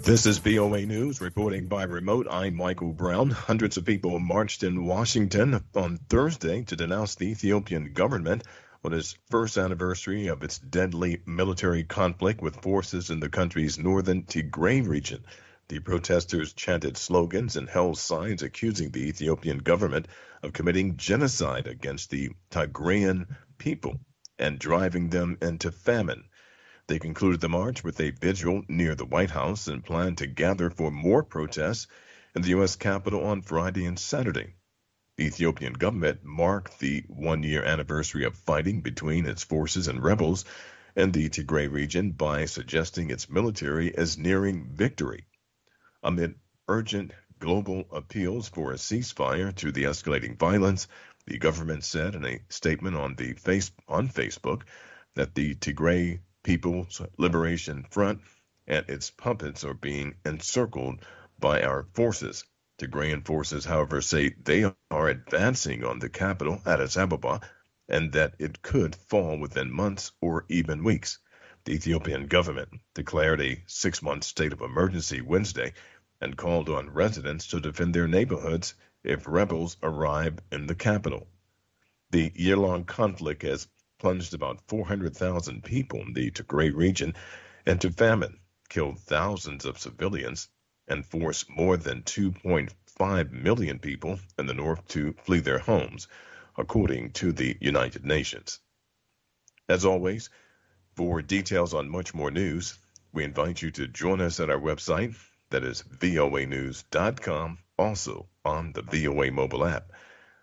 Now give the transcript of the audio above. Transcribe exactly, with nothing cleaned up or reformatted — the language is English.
This is V O A News reporting by remote. I'm Michael Brown. Hundreds of people marched in Washington on Thursday to denounce the Ethiopian government on its first anniversary of its deadly military conflict with forces in the country's northern Tigray region. The protesters chanted slogans and held signs accusing the Ethiopian government of committing genocide against the Tigrayan people and driving them into famine. They concluded the march with a vigil near the White House and plan to gather for more protests in the U S Capitol on Friday and Saturday. The Ethiopian government marked the one-year anniversary of fighting between its forces and rebels in the Tigray region by suggesting its military is nearing victory. Amid urgent global appeals for a ceasefire to the escalating violence, the government said in a statement on the face on Facebook that the Tigray People's Liberation Front and its puppets are being encircled by our forces. Tigrayan forces, however, say they are advancing on the capital, Addis Ababa, and that it could fall within months or even weeks. The Ethiopian government declared a six-month state of emergency Wednesday and called on residents to defend their neighborhoods if rebels arrive in the capital. The year-long conflict has plunged about four hundred thousand people in the Tigray region into famine, killed thousands of civilians, and forced more than two point five million people in the north to flee their homes, according to the United Nations. As always, for details on much more news, we invite you to join us at our website, that is V O A news dot com, also on the V O A mobile app.